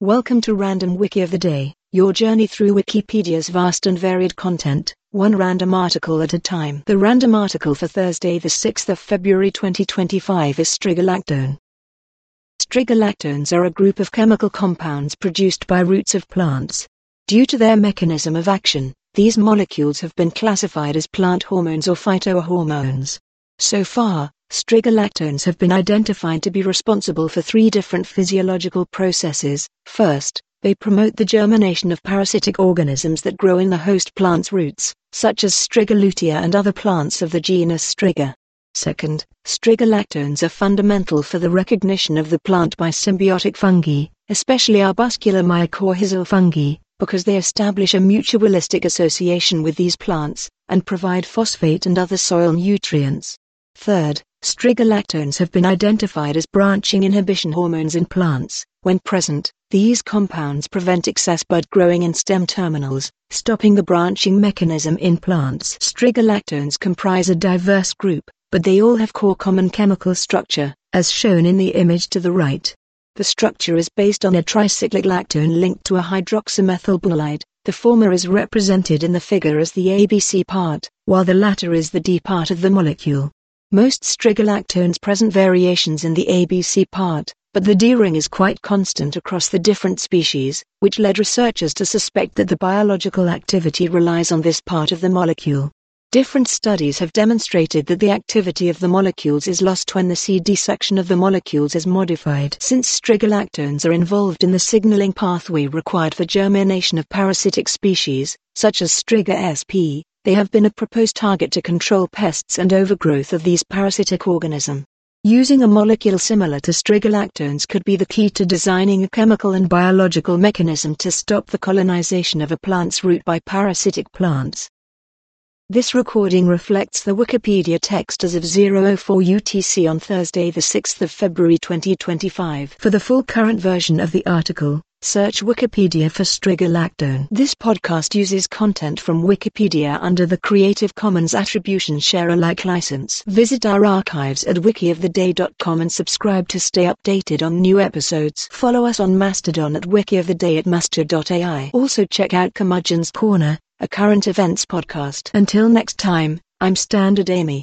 Welcome to Random Wiki of the Day, your journey through Wikipedia's vast and varied content, one random article at a time. The random article for Thursday the 6th of February 2025 is strigolactone. Strigolactones are a group of chemical compounds produced by roots of plants. Due to their mechanism of action, these molecules have been classified as plant hormones or phytohormones. So far, strigolactones have been identified to be responsible for three different physiological processes. First, they promote the germination of parasitic organisms that grow in the host plant's roots, such as Strigolutea and other plants of the genus Striga. Second, strigolactones are fundamental for the recognition of the plant by symbiotic fungi, especially arbuscular mycorrhizal fungi, because they establish a mutualistic association with these plants, and provide phosphate and other soil nutrients. Third, strigolactones have been identified as branching inhibition hormones in plants. When present, these compounds prevent excess bud growing in stem terminals, stopping the branching mechanism in plants. Strigolactones comprise a diverse group, but they all have core common chemical structure, as shown in the image to the right. The structure is based on a tricyclic lactone linked to a hydroxymethylbolide. The former is represented in the figure as the ABC part, while the latter is the D part of the molecule. Most strigolactones present variations in the ABC part, but the D ring is quite constant across the different species, which led researchers to suspect that the biological activity relies on this part of the molecule. Different studies have demonstrated that the activity of the molecules is lost when the CD section of the molecules is modified. Since strigolactones are involved in the signaling pathway required for germination of parasitic species, such as Striga sp, they have been a proposed target to control pests and overgrowth of these parasitic organisms. Using a molecule similar to strigolactones could be the key to designing a chemical and biological mechanism to stop the colonization of a plant's root by parasitic plants. This recording reflects the Wikipedia text as of 04 UTC on Thursday the 6th of February 2025. For the full current version of the article, search Wikipedia for strigolactone. This podcast uses content from Wikipedia under the Creative Commons Attribution Share Alike license. Visit our archives at wikioftheday.com and subscribe to stay updated on new episodes. Follow us on Mastodon at wikioftheday@mastodon.ai. Also check out Curmudgeon's Corner, a current events podcast. Until next time, I'm Standard Amy.